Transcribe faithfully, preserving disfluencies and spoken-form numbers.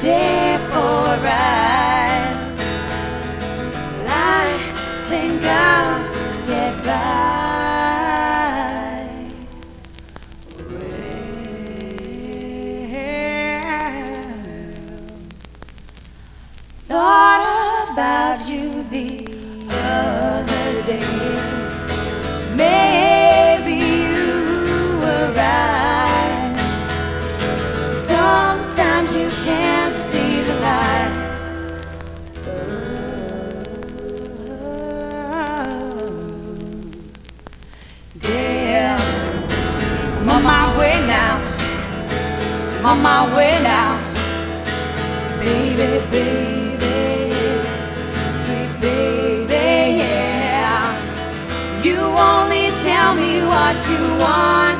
day for a ride. I think I'll get by. Well, thought about you the other day. Maybe you were right. Sometimes you can't see the light. Yeah, I'm on my way now. I'm on my way now. Baby, baby, sweet baby, yeah. You only tell me what you want.